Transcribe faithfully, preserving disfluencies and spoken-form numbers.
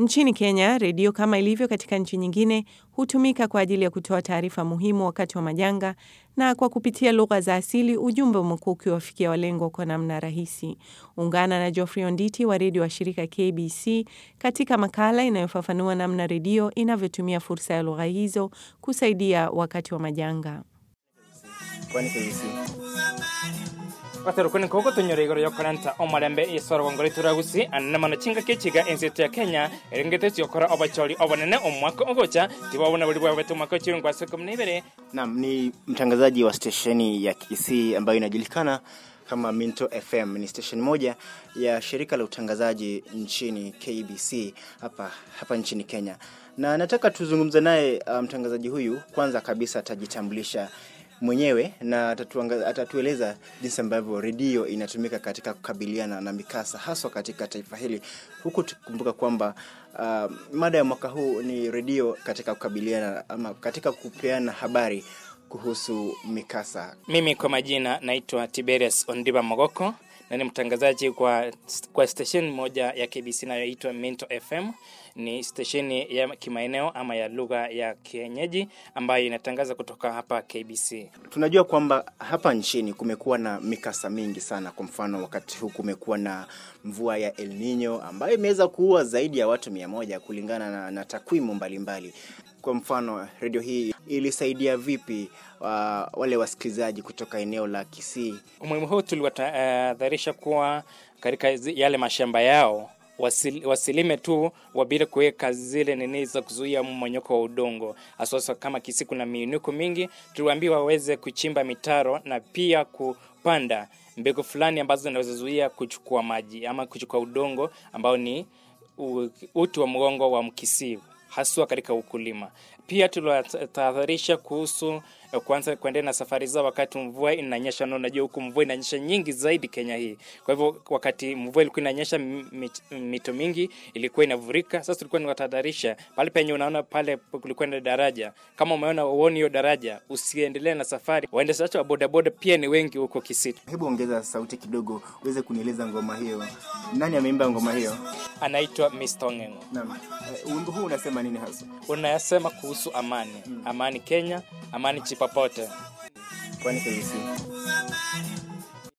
Nchini Kenya, redio kama ilivyo katika nchi nyingine hutumika kwa ajili ya kutoa taarifa muhimu wakati wa majanga, na kwa kupitia lugha za asili ujumbe umekuwa ukiwafikia walengwa kwa namna rahisi. Ungana na Geoffrey Onditi wa redio wa shirika K B C katika makala inayofafanua namna redio inavyotumia fursa ya lugha hizo kusaidia wakati wa majanga. Kwani K B C Watero kuni koko tunyore igoro yokoranta omarembe isoro wangore turagusi anna manachinga kechiga enseto ya Kenya erengete yokora obachori obonene omwaka ogocha tibabona bali bwa betu mwaka chirungwa sekomnibere. Naam, ni mtangazaji wa stesheni ya Kisii ambayo inajulikana kama Minto F M. Ni station moja ya shirika la utangazaji nchini K B C hapa hapa nchini Kenya. Na nataka tuzungumze naye mtangazaji um, huyu. Kwanza kabisa atajitambulisha mwenyewe na atatueleza jinsi ambavyo redio inatumika katika kukabiliana na mikasa haswa katika taifa hili. Huku tukumbuka kwamba uh, mada ya mwaka huu ni redio katika kukabiliana ama katika kupeana habari kuhusu mikasa. Mimi kwa majina naitwa Tiberius Ondiba Mogoko na ni mtangazaji kwa kwa station moja ya K B C inayoitwa Minto F M. Ni station ya kimaeneo ama ya lugha ya kienyeji ambayo inatangaza kutoka hapa K B C. Tunajua kwamba hapa nchini kumekuwa na mikasa mingi sana. Kwa mfano, wakati huu kumekuwa na mvua ya El Nino ambayo imeweza kuua zaidi ya watu mia moja kulingana na, na takwimu mbalimbali. Kwa mfano, redio hii ilisaidia vipi uh, wale wasikilizaji kutoka eneo la Kisii? Umuhimu huu tuliwatahadharisha kuwa katika yale mashamba yao Wasil, wasilime tu wabila kuweka zile nini za kuzuia mmonyoko wa udongo. Asasa kama Kisii kuna miinuko mingi, tuliwaambiwa waweze kuchimba mitaro na pia kupanda mbegu fulani ambazo zinaweza zuia kuchukua maji ama kuchukua udongo ambao ni uti wa mgongo wa Mkisii haswa katika ukulima. Pia tuliwatahadharisha kuhusu kwanza kuendelea na safari zao wakati mvua inanyesha. Na unajua huko mvua inanyesha nyingi zaidi Kenya hii. Kwa hivyo wakati mvua ilikuwa inanyesha mito mingi ilikuwa inavurika. Sasa tulikuwa tunatahadharisha pale penye unaona pale kulikuwa na daraja, kama umeona uone hiyo daraja usiendelee na safari, waende sasa wa boda boda pia ni wengi huko Kisii. Hebu ongeza sauti kidogo uweze kunieleza ngoma hiyo. Nani ameimba ngoma hiyo? Anaitwa Mister Ongengo. Naam. Wimbo huu unasema nini hasa? Unasema kuhusu amani. Hmm. Amani Kenya, amani chipapote. Kwani K B C